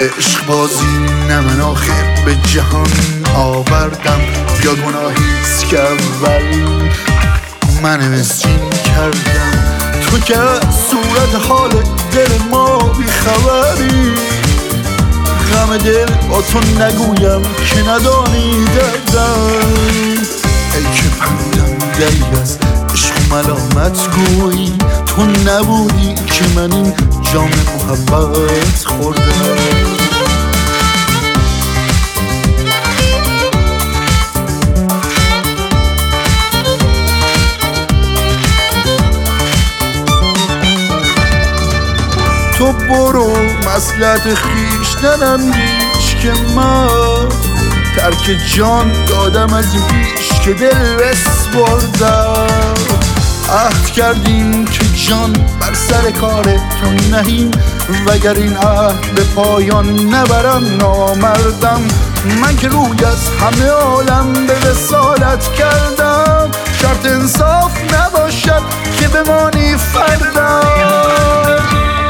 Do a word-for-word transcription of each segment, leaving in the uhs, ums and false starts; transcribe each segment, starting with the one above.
عشق بازی نه من آخر به جهان آوردم، یا گناهیست که اول من مسکین کردم. تو که صورت حال دل ما بیخبری، غم دل با تو نگویم که ندانی دردم. ای که پندم دلی از عشق و ملامت گویی، تو نبودی که من این جام محبت خوردم. تو برو مصلحت خویشتن اندیش که من ترک جان دادم از این پیش که دل بسپردم. عهد کردیم که جان بر سر کار تو نهیم، وگر این عهد به پایان نبرم نامردم. من که روی از همه عالم به وصالت کردم، شرط انصاف نباشد که بمانی فردم.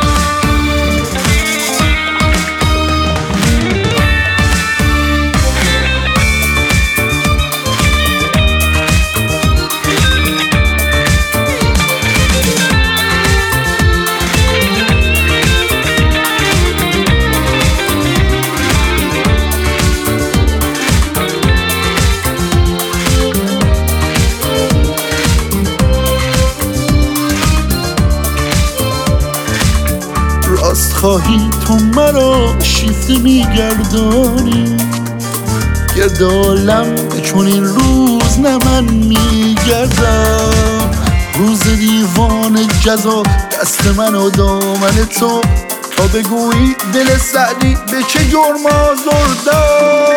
راست خواهی تو مرا شیفته میگردانی، گرد عالم چون این روز نه من میگردم. روز دیوان جزا دست من و دامن تو، تا بگویی دل سعدی به چه جرم آزردم.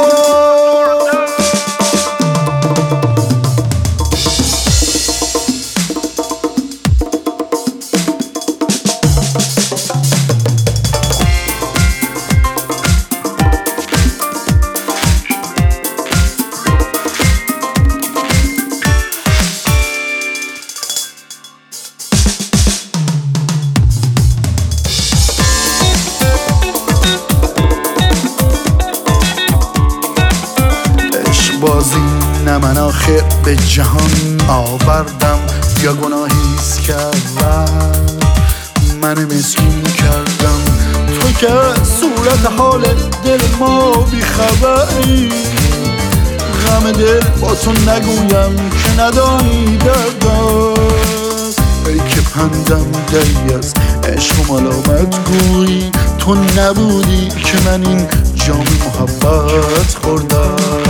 بازی نه من آخر به جهان آوردم، یا گناهیست که اول من مسکین کردم. تو که صورت حال دل ما بیخبری، غم دل با تو نگویم که ندانی دردم. ای که پندم دلی از عشق و ملامت گویی، تو نبودی که من این جام محبت خوردم.